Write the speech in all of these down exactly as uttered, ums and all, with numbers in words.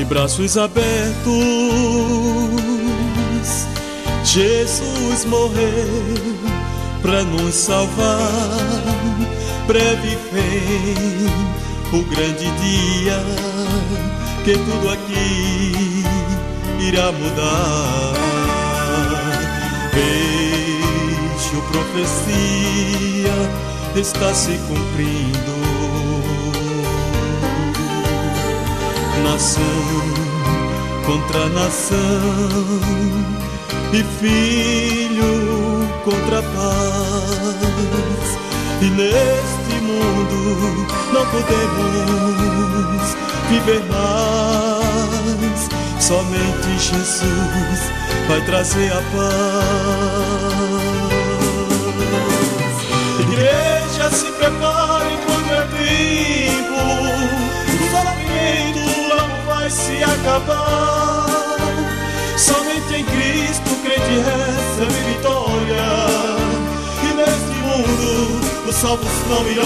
braços abertos, Jesus morreu pra nos salvar. Breve vem o grande dia, que tudo aqui irá mudar. Vejo profecia está se cumprindo. Nação contra nação e filho contra paz. E neste mundo não podemos viver mais. Somente Jesus vai trazer a paz. Igreja, se prepare quando é tempo. O sofrimento logo vai se acabar. Somente em Cristo o crente recebe vitória. E neste mundo os salvos não irão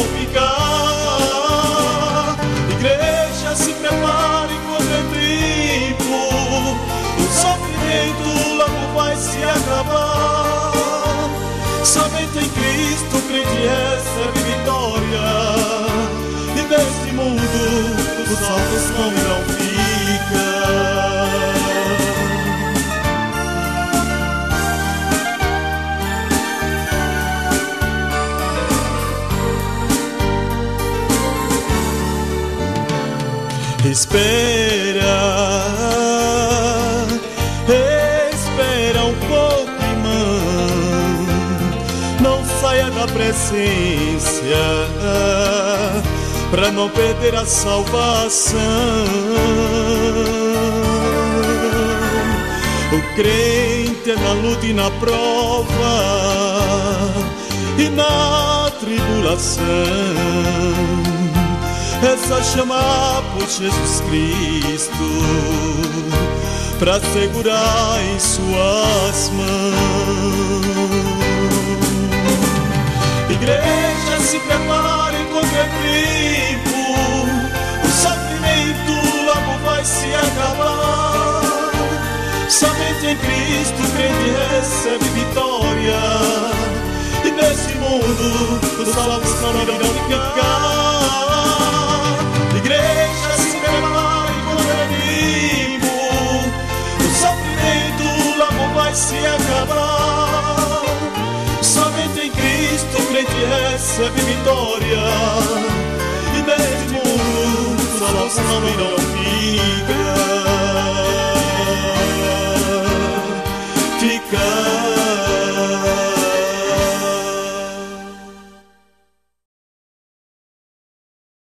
ficar. Igreja, se prepare quando é tempo. O sofrimento logo vai se acabar. Somente em Cristo o crente recebe vitória. E neste mundo os salvos não irão ficar. Espera, espera um pouco, irmão. Não saia da presença pra não perder a salvação. O crente é na luta e na prova e na tribulação. É só chamar por Jesus Cristo pra segurar em suas mãos. Igreja, se prepare quando é tempo. O sofrimento logo vai se acabar. Somente em Cristo o crente recebe vitória. E nesse mundo os salvos não irão ficar. Igreja, se prepare quando é tempo. O sofrimento logo vai se acabar. Somente em Cristo o crente recebe vitória. E neste mundo os salvos não irão ficar.